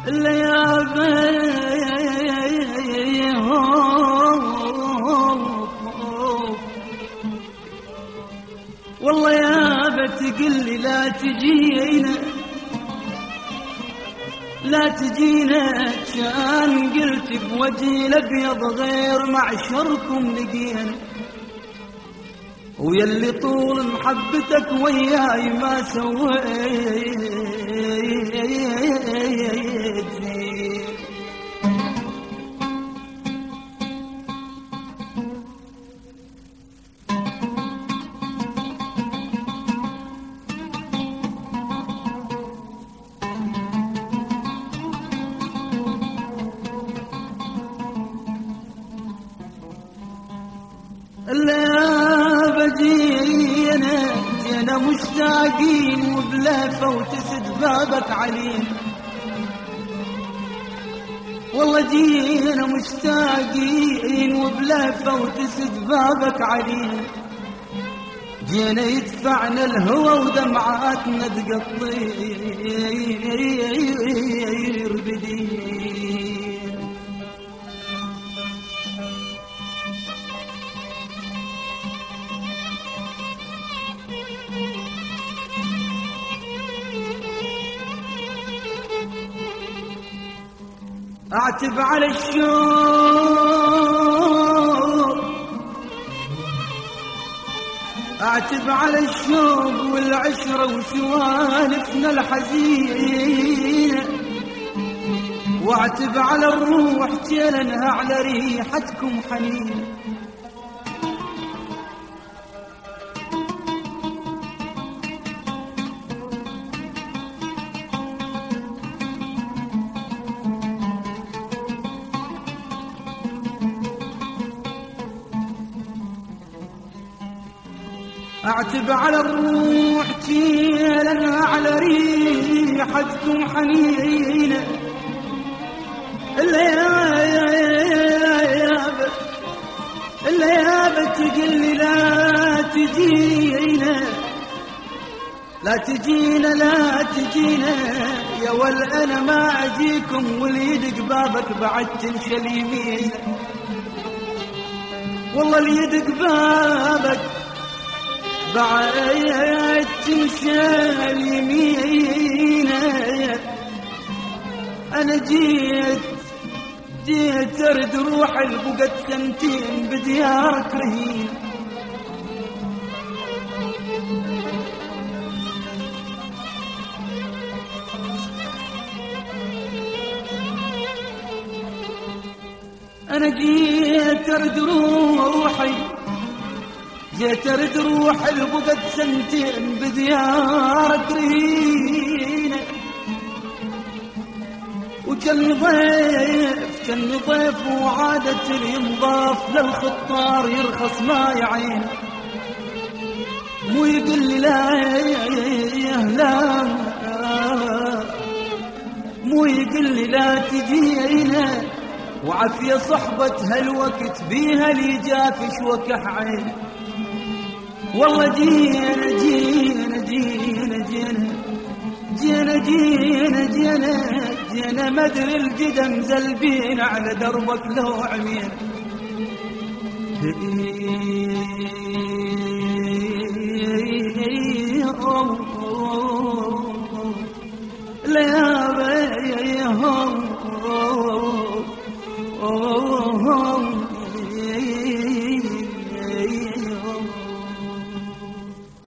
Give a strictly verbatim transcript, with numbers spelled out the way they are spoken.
والله يا بتقلي لا تجينا لا تجينا، كان قلت بوجهي الابيض غير معشركم لقينا، ويلي طول محبتك وياي ما سويت لا بجينا جينا مشتاقين وبلهفة وتسد بابك علينا، والله جينا مشتاقين وبلهفة وتسد بابك علينا، جينا يدفعنا الهوى ودمعاتنا تقطير بدين. اعتب على الشوق اعتب على الشوق والعشرة وسوالفنا الحزينة، واعتب على الروح جيلنها على ريحتكم حنين، اعتب على الروح جيلنها على ريحتكم حنينة، الليابة الليابة تقلي لا تجينا لا تجينا لا تجينا، يا ول انا ما اجيكم واللي يدق بابك بعد تنشل يمين، والله اللي يدق بابك بعد تنشال يمين. انا جيت جيت ارد روح البقت سنتين بديارك رهين، انا جيت ارد روحي جيت ارد روح البقت سنتين بديارك رهينة، وكان ضيف كان ضيف وعادة ينضاف للخطار يرخص ما يعين، مو يقول لي لا لا مو يقول لي لا تجينا، وعافية صحبة هالوقت بيها لي جافش وكح عين، والله جينا جينا جينا جينا جينا جينا جينا جينا مدري القدم زلبين على دربك لو عمين. لا